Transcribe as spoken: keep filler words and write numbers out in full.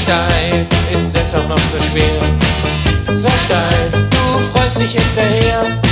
steif ist es auch noch so schwer. Sei steif, du freust dich hinterher.